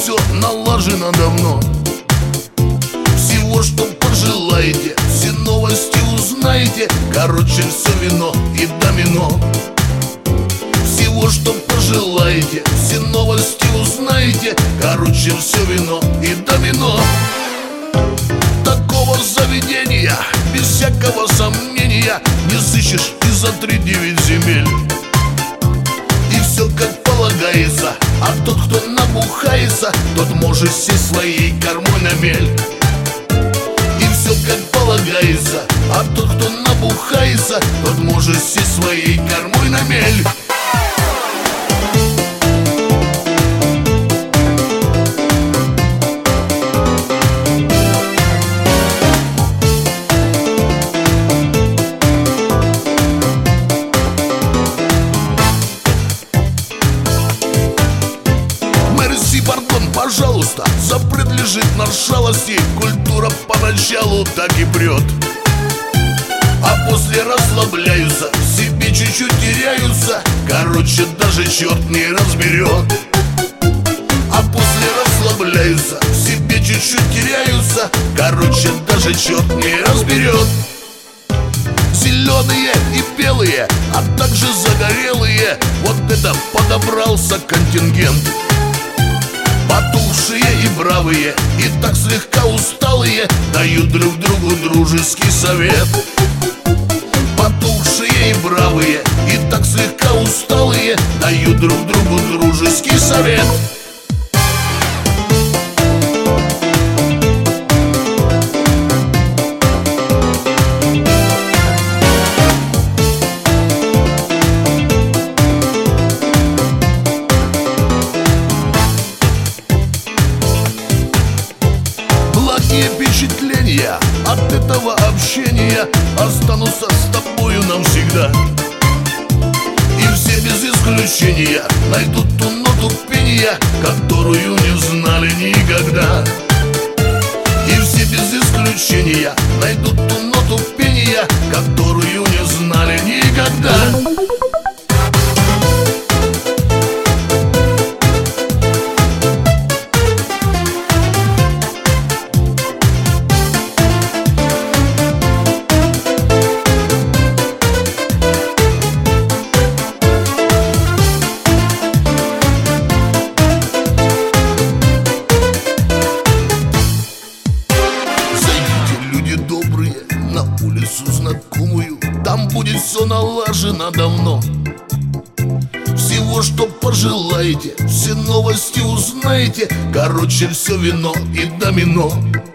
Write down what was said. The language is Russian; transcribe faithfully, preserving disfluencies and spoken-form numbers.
все налажено давно. Всего, что пожелаете, все новости узнаете. Короче, все вино и домино. Всего, что пожелаете, все новости узнаете. Короче, все вино и домино. Такого заведения, без всякого сомнения, не сыщешь и за три девять земель. И все как полагается, а тот, кто набухается, тот может сесть своей кормой на мель. И все как полагается, а тот, кто набухается, тот может сесть своей кормой на мель. Пардон, пожалуйста, запрет лежит на шалости. Культура поначалу так и прет, а после расслабляются, в себе чуть-чуть теряются. Короче, даже черт не разберет. А после расслабляются, в себе чуть-чуть теряются. Короче, даже черт не разберет. Зеленые и белые, а также загорелые, вот это подобрался контингент. Потухшие и бравые, и так слегка усталые, дают друг другу дружеский совет. Потухшие и бравые, и так слегка усталые, дают друг другу дружеский совет. Благие впечатления от этого общения останутся с тобою навсегда. И все без исключения найдут ту ноту пения, которую не знали никогда. И все без исключения найдут ту ноту пения, которую не знали никогда. Добрые на улицу знакомую, там будет все налажено давно. Всего, что пожелаете, все новости узнаете. Короче, все вино и домино.